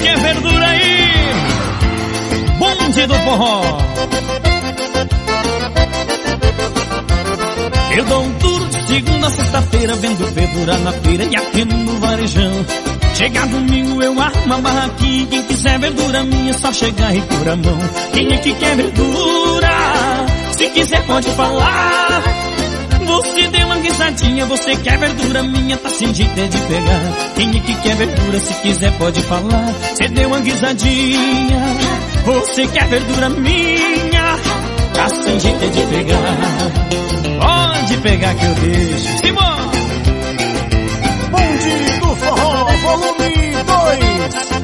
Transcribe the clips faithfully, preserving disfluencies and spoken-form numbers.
quer verdura aí? Bonde do forró. Eu dou um tour de segunda a sexta-feira, vendo verdura na feira e aqui no varejão. Chega domingo eu armo a barraquinha, quem quiser verdura minha é só chegar e pôr a mão. Quem é que quer verdura? Se quiser pode falar. Você deu uma guisadinha, você quer verdura minha, tá sem jeito é de pegar. Quem é que quer verdura? Se quiser pode falar. Você deu uma guisadinha, você quer verdura minha, tá sem jeito é de pegar. Pode pegar que eu deixo. Simão! Bonde do Forró, volume dois.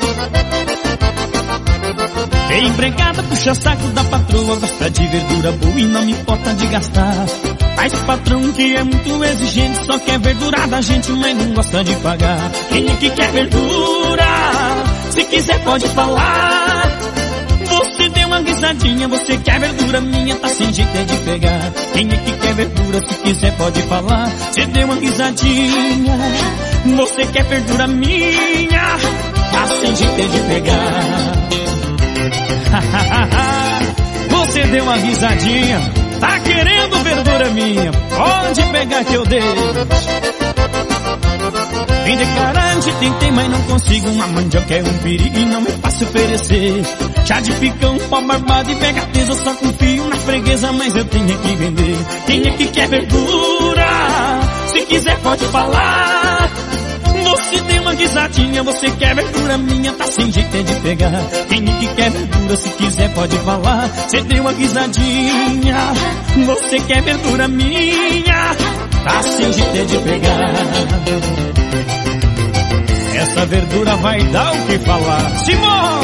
É empregada, puxa saco da patroa, gosta de verdura boa e não me importa de gastar. Mas patrão que é muito exigente, só quer verdura da gente, mas não gosta de pagar. Quem é que quer verdura? Se quiser pode falar. Você deu uma guisadinha, você quer verdura minha, tá sem jeito é de pegar. Quem é que quer verdura? Se quiser pode falar. Você deu uma guisadinha, você quer verdura minha, tá sem jeito é de pegar. Você deu uma risadinha, tá querendo verdura minha, pode pegar que eu deixo. Vem de carante, tentei, mas não consigo. Uma mandioca é um perigo e não me faço oferecer. Chá de picão, pó barbado e pega teso, eu só confio na freguesa, mas eu tenho que vender. Quem é que quer verdura? Se quiser pode falar. Você deu uma guisadinha, você quer verdura minha, tá sem jeito é de pegar. Quem é que quer verdura? Se quiser pode falar. Você deu uma guisadinha, você quer verdura minha, tá sem jeito é de pegar. Essa verdura vai dar o que falar. Simão!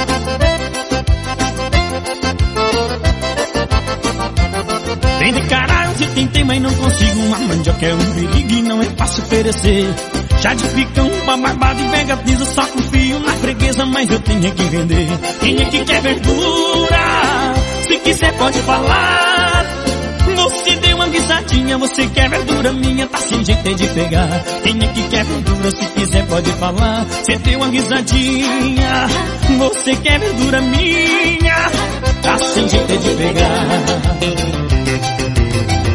Tem de caralho, se tentei, mas não consigo. Uma mandioca é um perigo e não é fácil oferecer. Chá de picão, pá barbado e pega piso, só confio na freguesa, mas eu tenho que vender. Quem é que quer verdura? Se quiser pode falar. Você deu uma guisadinha, você quer verdura minha, tá sem jeito é de pegar. Quem é que quer verdura? Se quiser pode falar. Você deu uma guisadinha, você quer verdura minha, tá sem jeito é de pegar.